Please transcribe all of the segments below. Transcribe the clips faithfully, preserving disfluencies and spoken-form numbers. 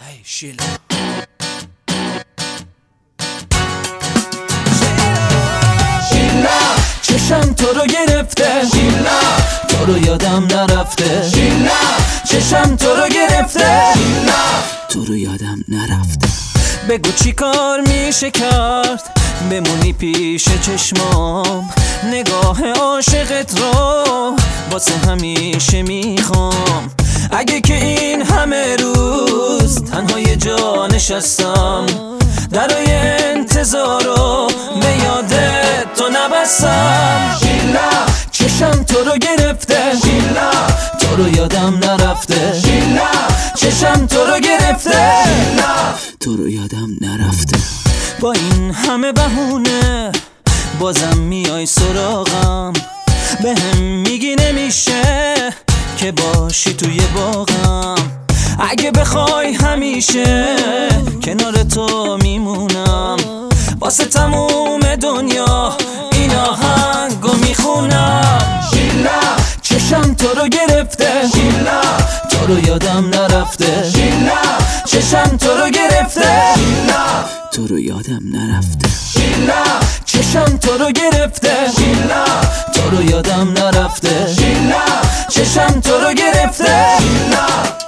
ای شیلا شیلا چشم تو رو گرفته، شیلا تو رو یادم نرفته، شیلا چشم تو رو گرفته، شیلا تو رو یادم نرفته. بگو چی کار میشه کرد بمونی پیش چشمام، نگاه عاشقت رو واسه همیشه میخوام. اگه که این همه روز تنها یه جا نشستم، درای انتظارو به یادت تو نبستم. شیلا چشم تو رو گرفته، شیلا تو رو یادم نرفته، شیلا چشم تو رو گرفته، شیلا تو رو یادم نرفته. با این همه بهونه بازم میای سراغم، به هم میگی نمیشه که باشی توی باغم. اگه بخوای همیشه کنار تو میمونم، واسه تموم دنیا این آهنگو میخونم. شیلا چشم تو رو گرفته، شیلا تو رو یادم نرفته، شیلا چشم تو رو گرفته، شیلا تو رو یادم نرفته. شیلا چشم تو رو گرفته، شیلا تو رو یادم نرفته، شیلا چشم تو رو گرفته، شیلا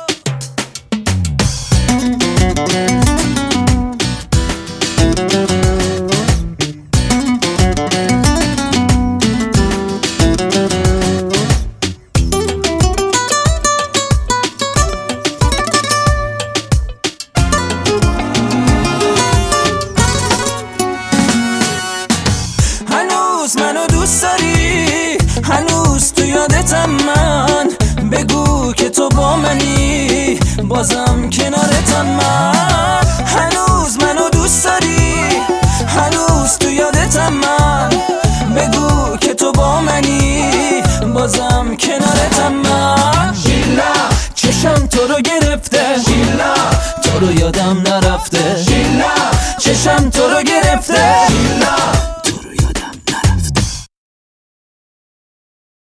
منو دوست داری، هنوز تو یادتم من، بگو که تو با منی بازم کنارتم من. هنوز منو دوست داری، هنوز تو یادتم من، بگو که تو با منی بازم کنارتم من. شیلا چشم تو رو گرفته، شیلا تو رو یادم نرفته، شیلا چشم تو رو گرفته،